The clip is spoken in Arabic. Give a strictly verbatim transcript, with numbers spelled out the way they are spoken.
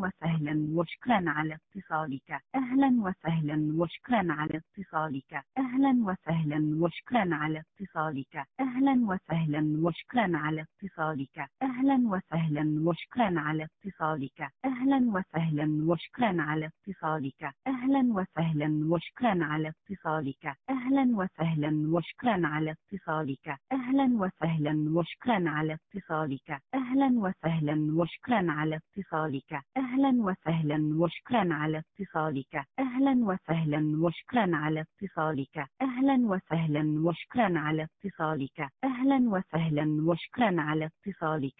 وسهلا وشكرا على اتصالك. أهلا وسهلا وشكرا على اتصالك. أهلا وسهلا وشكرا على اتصالك. أهلا وسهلا وشكرا على اتصالك. أهلا وسهلا وشكرا على اتصالك. أهلا وسهلا وشكرا على اتصالك. أهلا وسهلا وشكرا على اتصالك. أهلا وسهلا وشكرا على اتصالك. أهلا وسهلا وشكرا على اتصالك. أهلا وسهلا وشكرا على اتصالك. أهلا وسهلا وشكرا على اتصالك. أهلا وسهلا وشكرا على اتصالك. أهلا وسهلا وشكرا على اتصالك. أهلا وسهلا وشكرا على اتصالك.